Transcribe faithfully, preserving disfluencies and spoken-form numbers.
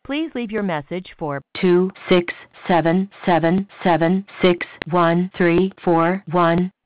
Please leave your message for two six seven seven seven six one three four one.